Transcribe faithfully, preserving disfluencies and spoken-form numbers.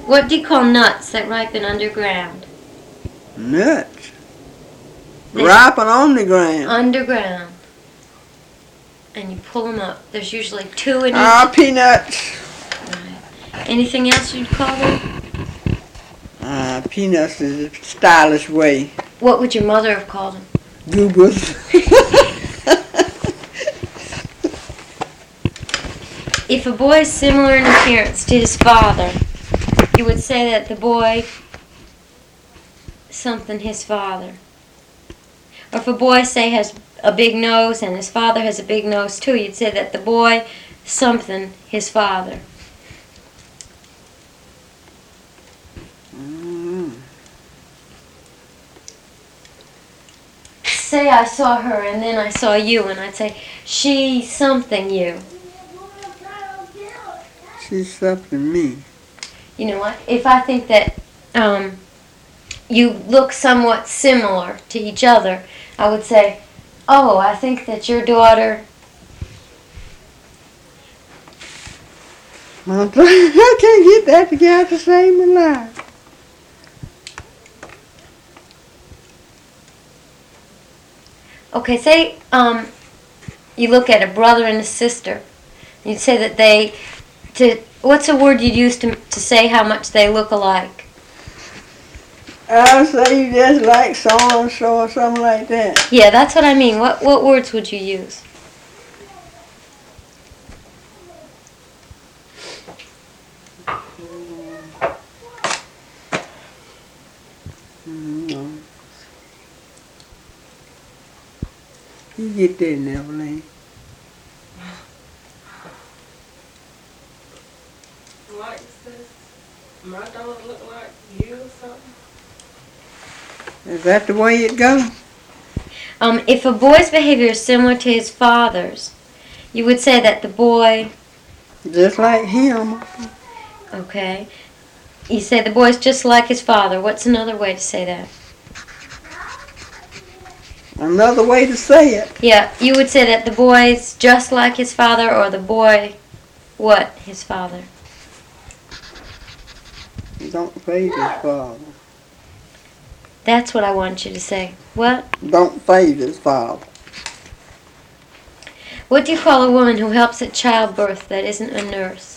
What do you call nuts that ripen underground? Nuts. They- Ripen on the ground. Underground. And you pull them up. There's usually two in each. Ah, peanuts. Right. Anything else you'd call them? Ah, peanuts is a stylish way. What would your mother have called them? Goobers. If a boy is similar in appearance to his father, you would say that the boy something his father. Or if a boy, say, has a big nose and his father has a big nose too, you'd say that the boy something his father. Mm. Say I saw her and then I saw you, and I'd say, she something you. She's something me. You know what? If I think that um, you look somewhat similar to each other, I would say, oh, I think that your daughter... I can't get that together to save my life. Okay, say um, you look at a brother and a sister. You'd say that they... To, what's a word you'd use to, to say how much they look alike? I'll say you just like so and so or something like that. Yeah, that's what I mean. What what words would you use? Mm-hmm. You get that, Neverland. Like this, my daughter look like you or something? Is that the way it goes? Um, if a boy's behavior is similar to his father's, you would say that the boy... Just like him. Okay. You say the boy's just like his father. What's another way to say that? Another way to say it. Yeah, you would say that the boy's just like his father, or the boy, what, his father? Don't fade his father. That's what I want you to say. What? Don't fade his father. What do you call a woman who helps at childbirth that isn't a nurse?